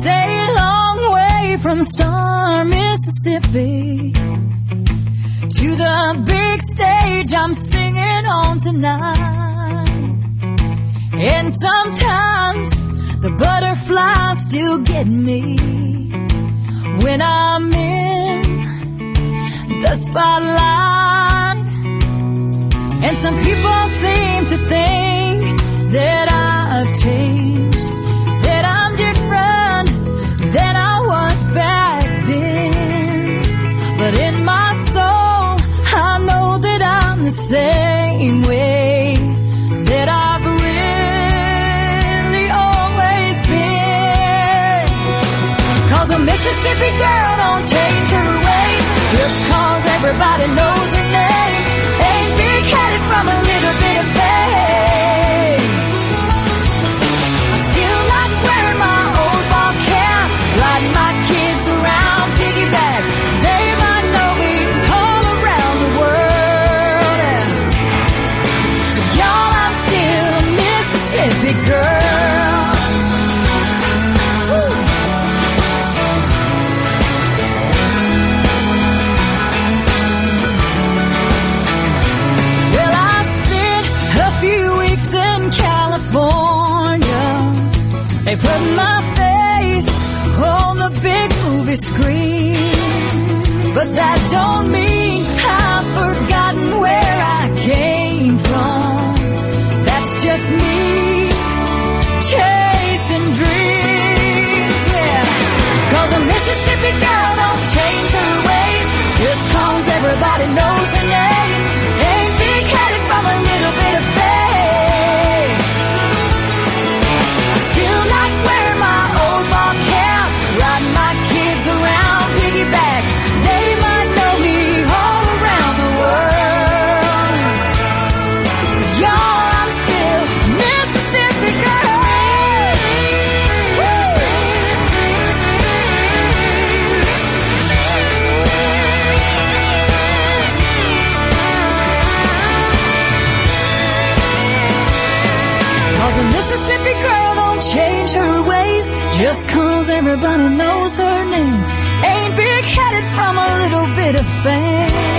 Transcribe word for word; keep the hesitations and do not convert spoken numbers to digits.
a long way from the star Mississippi to the big stage I'm singing on tonight. And sometimes the butterflies still get me when I'm in the spotlight. And some people seem to think that I've changed, that I'm different than I was back then. But in my soul, I know that I'm the same way that I've really always been. 'Cause a Mississippi girl don't change her ways just 'cause everybody knows her name. Ain't big-headed from a little bit of fame. I still like wearing my old ball cap, riding my kids around piggyback. They might know me all around the world. But y'all, I'm still a Mississippi girl. Woo. Well, I spent a few weeks in California. They put my face on the big movie screen. But that don't mean I've forgotten where I came from. That's just me chasing dreams, yeah. 'Cause a Mississippi girl don't change her ways just 'cause everybody knows her name. Ain't big-headed from a little bit of fame. I still like wearing my old ball cap, riding my kids around piggyback. They might know me all around the world. But y'all, I'm still Mississippi girl. Woo! 'Cause a Mississippi girl don't change her ways just 'cause everybody knows her name. Ain't big-headed from a little bit of fame.